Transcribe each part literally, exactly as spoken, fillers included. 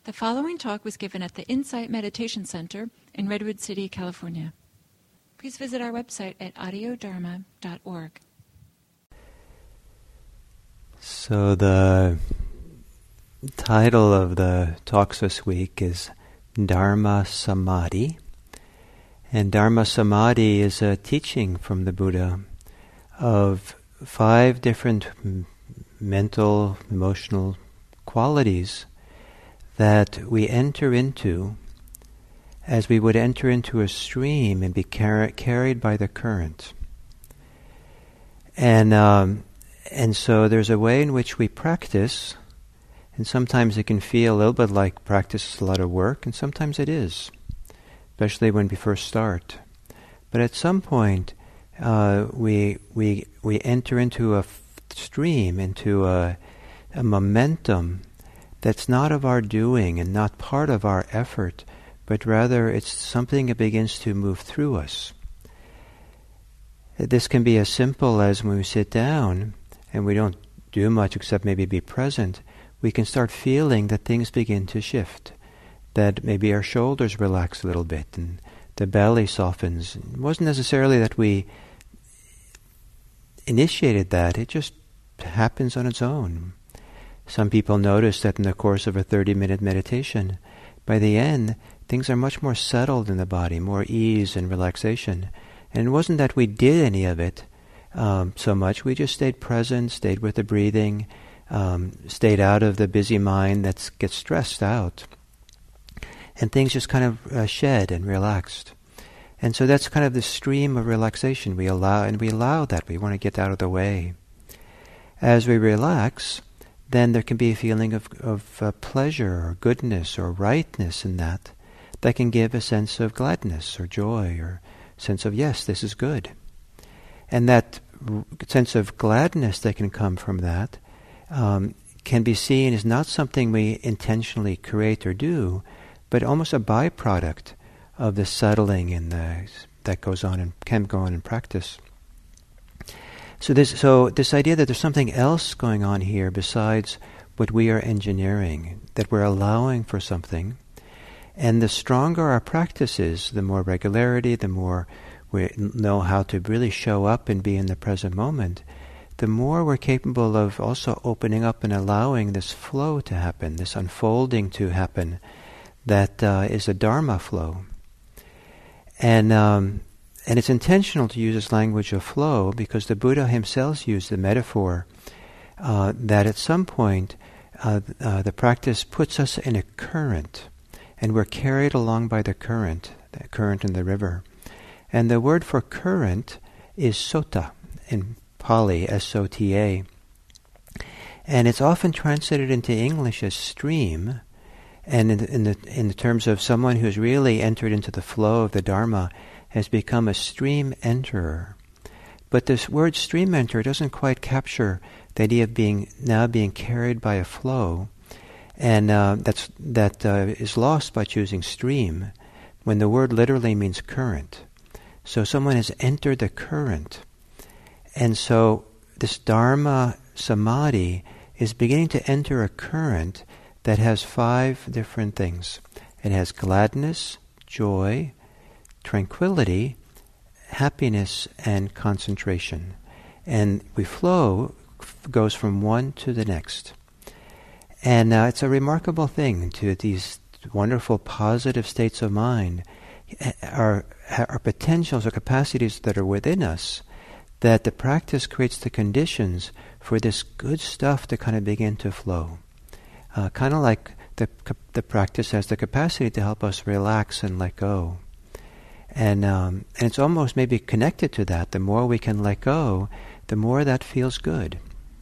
The following talk was given at the Insight Meditation Center in Redwood City, California. Please visit our website at audio dharma dot org. So the title of the talks this week is Dharma Samadhi. And Dharma Samadhi is a teaching from the Buddha of five different m- mental, emotional qualities that we enter into as we would enter into a stream and be car- carried by the current. And um, and so there's a way in which we practice, and sometimes it can feel a little bit like practice is a lot of work, and sometimes it is, especially when we first start. But at some point, uh, we we we enter into a f- stream, into a, a momentum that's not of our doing and not part of our effort, but rather it's something that begins to move through us. This can be as simple as when we sit down and we don't do much except maybe be present, we can start feeling that things begin to shift, that maybe our shoulders relax a little bit and the belly softens. It wasn't necessarily that we initiated that, it just happens on its own. Some people notice that in the course of a thirty-minute meditation, by the end, things are much more settled in the body, more ease and relaxation. And it wasn't that we did any of it um, so much, we just stayed present, stayed with the breathing, um, stayed out of the busy mind that gets stressed out. And things just kind of uh, shed and relaxed. And so that's kind of the stream of relaxation we allow, and we allow that. We want to get out of the way. As we relax, then there can be a feeling of, of uh, pleasure or goodness or rightness in that that can give a sense of gladness or joy or sense of, yes, this is good. And that r- sense of gladness that can come from that um, can be seen as not something we intentionally create or do, but almost a byproduct of the settling in the, that goes on and can go on in practice. So this, so this idea that there's something else going on here besides what we are engineering, that we're allowing for something, and the stronger our practice is, the more regularity, the more we know how to really show up and be in the present moment, the more we're capable of also opening up and allowing this flow to happen, this unfolding to happen, that uh, is a Dharma flow. And um, and it's intentional to use this language of flow because the Buddha himself used the metaphor uh, that at some point uh, uh, the practice puts us in a current, and we're carried along by the current, the current in the river. And the word for current is sota in Pali, S O T A. And it's often translated into English as stream. And in the, in the in the terms of someone who's really entered into the flow of the Dharma, has become a stream enterer. But this word stream enterer doesn't quite capture the idea of being now being carried by a flow, and uh, that's that uh, is lost by choosing stream, when the word literally means current. So someone has entered the current, and so this Dharma Samadhi is beginning to enter a current that has five different things. It has gladness, joy, tranquility, happiness, and concentration. And we flow, f- goes from one to the next. And uh, it's a remarkable thing to these wonderful positive states of mind, our, our potentials or capacities that are within us, that the practice creates the conditions for this good stuff to kind of begin to flow. Uh, kind of like the the practice has the capacity to help us relax and let go. And um, and it's almost maybe connected to that. The more we can let go, the more that feels good.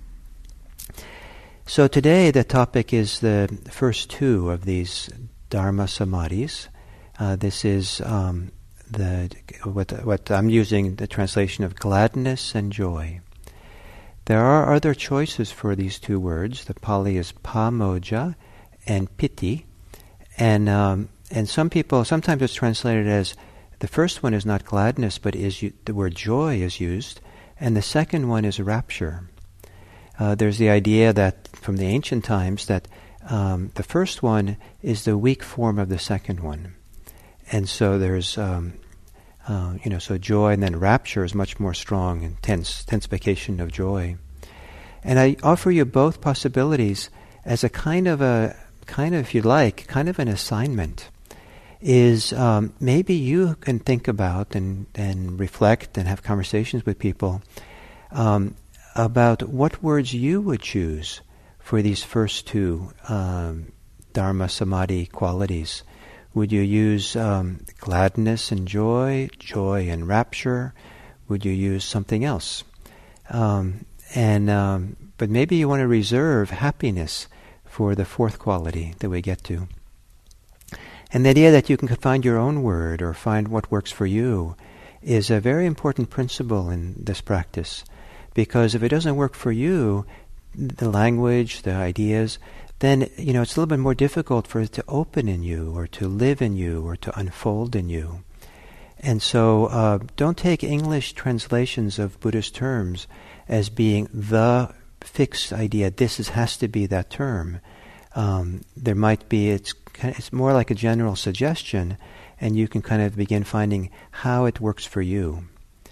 So today the topic is the first two of these Dharma Samadhis. Uh, this is um, the what what I'm using the translation of gladness and joy. There are other choices for these two words. The Pali is pamoja and piti, and um, and some people sometimes it's translated as the first one is not gladness, but is u- the word joy is used, and the second one is rapture. Uh, there's the idea that from the ancient times that Um, the first one is the weak form of the second one. And so there's, um, uh, you know, so joy and then rapture is much more strong, intense, intensification of joy. And I offer you both possibilities as a kind of a, kind of, if you like, kind of an assignment. Is um, maybe you can think about and, and reflect and have conversations with people um, about what words you would choose for these first two um, Dharma Samadhi qualities. Would you use um, gladness and joy, joy and rapture? Would you use something else? Um, and um, but maybe you want to reserve happiness for the fourth quality that we get to. And the idea that you can find your own word or find what works for you is a very important principle in this practice. Because if it doesn't work for you, the language, the ideas, then you know it's a little bit more difficult for it to open in you or to live in you or to unfold in you. And so uh, don't take English translations of Buddhist terms as being the fixed idea. This is, has to be that term. Um, there might be, it's it's more like a general suggestion, and you can kind of begin finding how it works for you.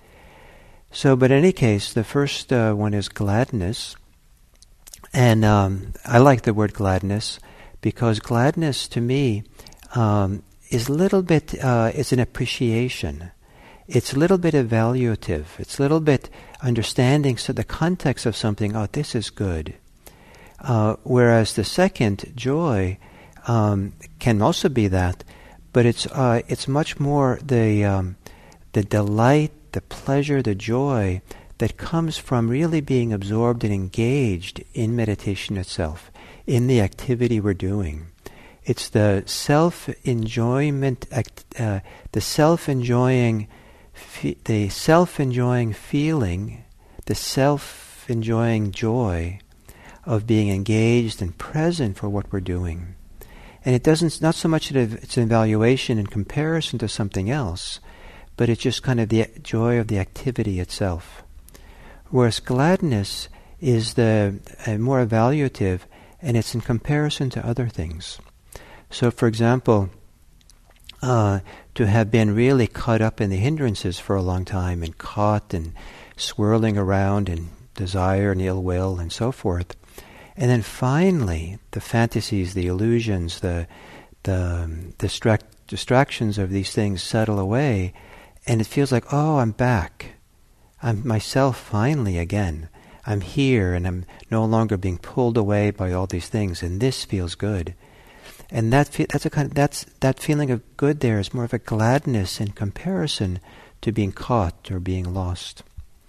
So, but in any case, the first uh, one is gladness. And um, I like the word gladness because gladness to me um, is a little bit, uh, it's an appreciation. It's a little bit evaluative. It's a little bit understanding so the context of something, oh, this is good. Uh, whereas the second, joy, um, can also be that, but it's uh, it's much more the um, the delight, the pleasure, the joy that comes from really being absorbed and engaged in meditation itself, in the activity we're doing. It's the self-enjoyment, uh, the self-enjoying, fe- the self-enjoying feeling, the self-enjoying joy of being engaged and present for what we're doing. And it doesn't, not so much that it's an evaluation in comparison to something else, but it's just kind of the joy of the activity itself. Whereas gladness is the uh, more evaluative, and it's in comparison to other things. So, for example, uh, to have been really caught up in the hindrances for a long time and caught and swirling around in desire and ill will and so forth, and then finally the fantasies, the illusions, the the um, distract, distractions of these things settle away, and it feels like, oh, I'm back. I'm myself finally again. I'm here, and I'm no longer being pulled away by all these things, and this feels good. And that fe- that's a kind of, that's that feeling of good there is more of a gladness in comparison to being caught or being lost.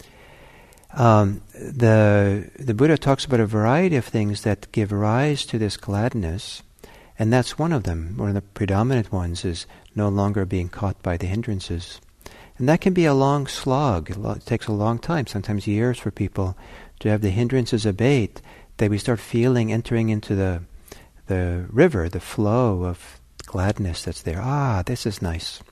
Um, the the Buddha talks about a variety of things that give rise to this gladness, and that's one of them. One of the predominant ones is no longer being caught by the hindrances. And that can be a long slog. It takes a long time, sometimes years, for people to have the hindrances abate, that we start feeling entering into the the river, the flow of gladness that's there. Ah, this is nice.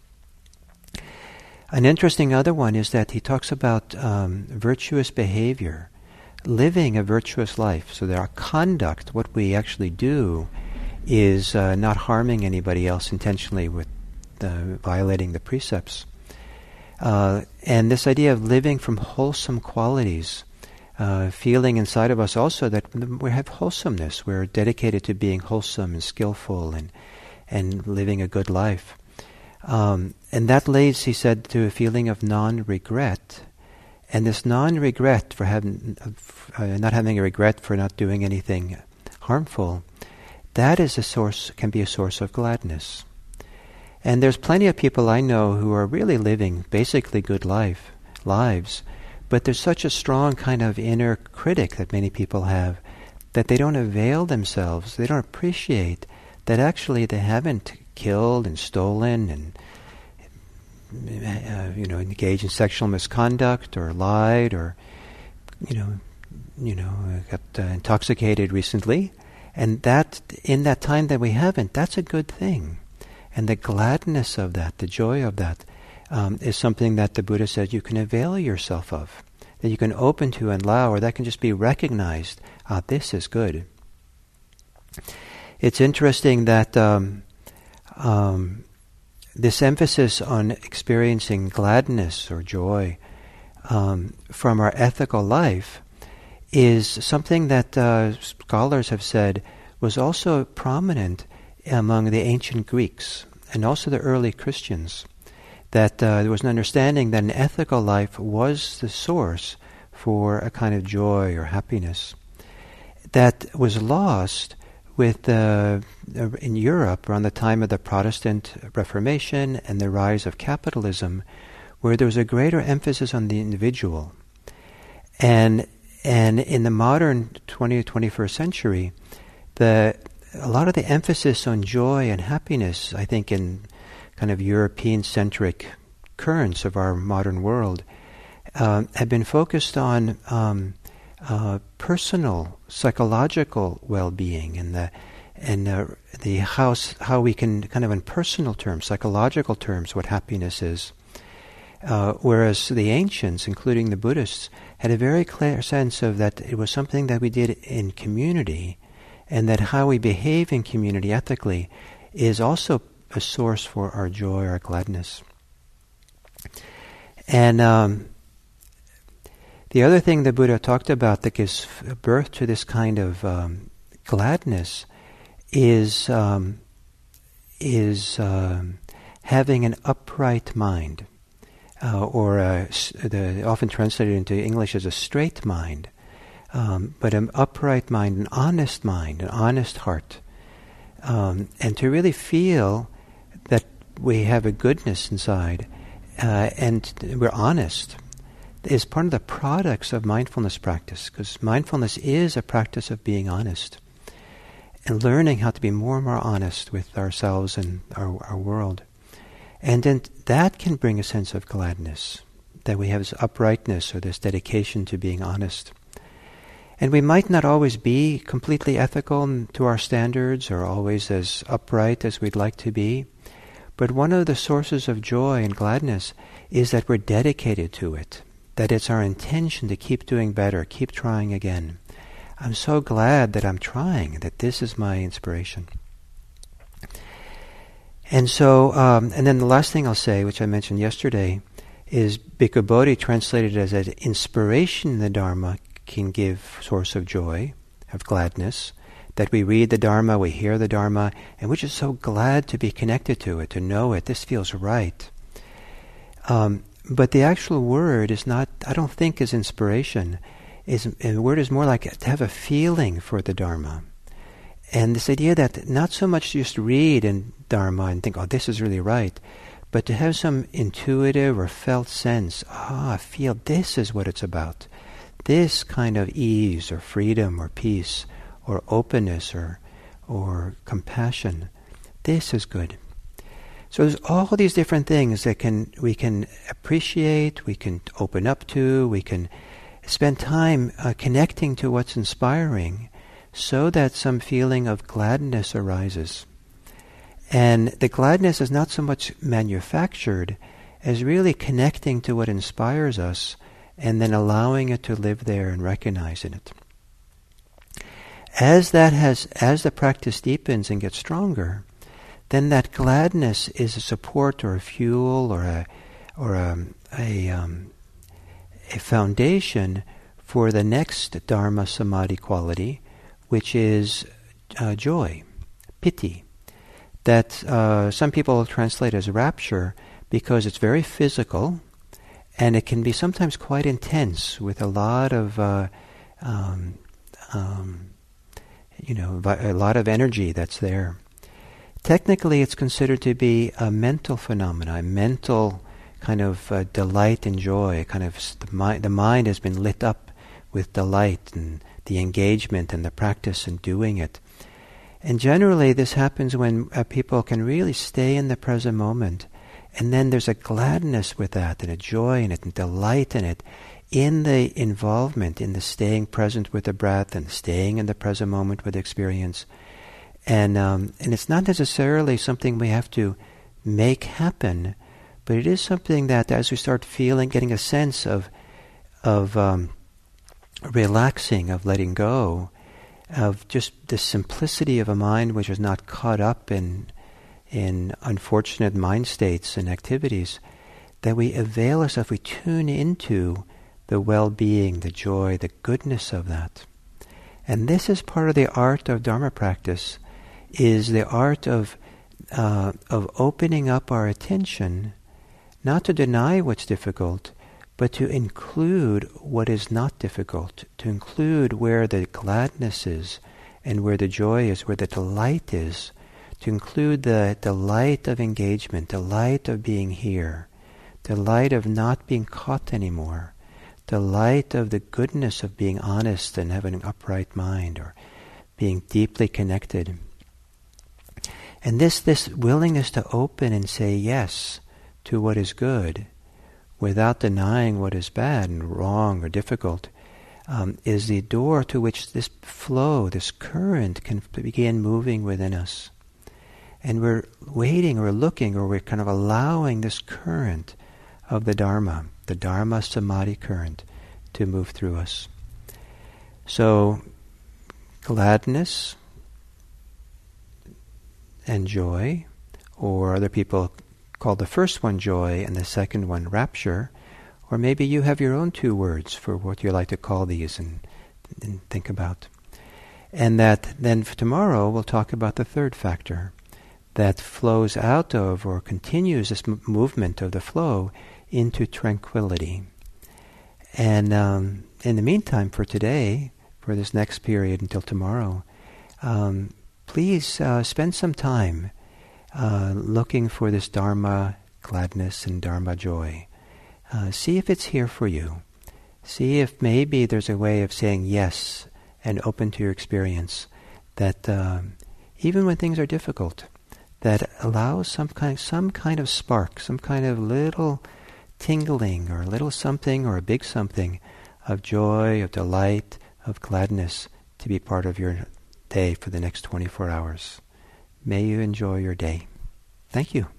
An interesting other one is that he talks about um, virtuous behavior, living a virtuous life, so that our conduct, what we actually do, is uh, not harming anybody else intentionally with uh, violating the precepts. Uh, and this idea of living from wholesome qualities, uh, feeling inside of us also that we have wholesomeness. We're dedicated to being wholesome and skillful and and living a good life. Um, and that leads, he said, to a feeling of non-regret. And this non-regret for having, uh, not having a regret for not doing anything harmful, that is a source, can be a source of gladness. And there's plenty of people I know who are really living basically good life, lives, but there's such a strong kind of inner critic that many people have that they don't avail themselves, they don't appreciate that actually they haven't killed and stolen and uh, you know engaged in sexual misconduct or lied or you know you know got uh, intoxicated recently, and that in that time that we haven't, that's a good thing. And the gladness of that, the joy of that, um, is something that the Buddha says you can avail yourself of, that you can open to and allow, or that can just be recognized. Ah, this is good. it's interesting that um, um, this emphasis on experiencing gladness or joy um, from our ethical life is something that uh, scholars have said was also prominent among the ancient Greeks and also the early Christians, that uh, there was an understanding that an ethical life was the source for a kind of joy or happiness that was lost with uh, in Europe around the time of the Protestant Reformation and the rise of capitalism, where there was a greater emphasis on the individual. And and in the modern twentieth, twenty-first century, the a lot of the emphasis on joy and happiness, I think, in kind of European-centric currents of our modern world, uh, have been focused on um, uh, personal, psychological well-being and the and uh, the how how we can kind of in personal terms, psychological terms, what happiness is. Uh, whereas the ancients, including the Buddhists, had a very clear sense of that it was something that we did in community, and that how we behave in community ethically is also a source for our joy, our gladness. And um, the other thing the Buddha talked about that gives birth to this kind of um, gladness is um, is um, having an upright mind. Uh, or uh, the, often translated into English as a straight mind, um, but an upright mind, an honest mind, an honest heart, um, and to really feel that we have a goodness inside, uh, and we're honest, is part of the products of mindfulness practice, because mindfulness is a practice of being honest, and learning how to be more and more honest with ourselves and our, our world. And then that can bring a sense of gladness, that we have this uprightness or this dedication to being honest. And we might not always be completely ethical to our standards or always as upright as we'd like to be, but one of the sources of joy and gladness is that we're dedicated to it, that it's our intention to keep doing better, keep trying again. I'm so glad that I'm trying, that this is my inspiration. And so, um, and then the last thing I'll say, which I mentioned yesterday, is Bhikkhu Bodhi translated as an inspiration in the Dharma can give source of joy, of gladness, that we read the Dharma, we hear the Dharma, and we're just so glad to be connected to it, to know it. This feels right. Um, but the actual word is not, I don't think, is inspiration. Is, the word is more like to have a feeling for the Dharma. And this idea that not so much just read in Dharma and think, oh, this is really right, but to have some intuitive or felt sense, ah, I feel this is what it's about. This kind of ease or freedom or peace or openness or or compassion, this is good. So there's all these different things that can we can appreciate, we can open up to, we can spend time uh, connecting to what's inspiring, so that some feeling of gladness arises. And the gladness is not so much manufactured as really connecting to what inspires us and then allowing it to live there and recognizing it. As that has, as the practice deepens and gets stronger, then that gladness is a support or a fuel or a or a a, um, a foundation for the next Dharma Samadhi quality, which is uh, joy, piti, that uh, some people translate as rapture because it's very physical and it can be sometimes quite intense with a lot of, uh, um, um, you know, a lot of energy that's there. Technically, it's considered to be a mental phenomena, a mental kind of uh, delight and joy, kind of the, mi- the mind has been lit up with delight and the engagement and the practice and doing it. And generally this happens when uh, people can really stay in the present moment, and then there's a gladness with that and a joy in it and delight in it, in the involvement, in the staying present with the breath and staying in the present moment with experience. And um, and it's not necessarily something we have to make happen, but it is something that as we start feeling, getting a sense of of um, relaxing, of letting go, of just the simplicity of a mind which is not caught up in in unfortunate mind states and activities, that we avail ourselves, we tune into the well-being, the joy, the goodness of that. And this is part of the art of Dharma practice, is the art of uh, of opening up our attention, not to deny what's difficult, but to include what is not difficult, to include where the gladness is and where the joy is, where the delight is, to include the delight of engagement, the delight of being here, the delight of not being caught anymore, the light of the goodness of being honest and having an upright mind, or being deeply connected. And this, this willingness to open and say yes to what is good, without denying what is bad and wrong or difficult, um, is the door to which this flow, this current, can begin moving within us. And we're waiting, or looking, or we're kind of allowing this current of the Dharma, the Dharma Samadhi current, to move through us. So, gladness and joy, or other people call the first one joy and the second one rapture, or maybe you have your own two words for what you like to call these and, and think about. And that then for tomorrow we'll talk about the third factor that flows out of or continues this m- movement of the flow into tranquility. And um, in the meantime, for today, for this next period until tomorrow, um, please uh, spend some time uh, looking for this Dharma gladness and Dharma joy. Uh, see if it's here for you. See if maybe there's a way of saying yes and open to your experience, that uh, even when things are difficult, that allows some kind, some kind of spark, some kind of little tingling or a little something or a big something of joy, of delight, of gladness to be part of your day for the next twenty-four hours. May you enjoy your day. Thank you.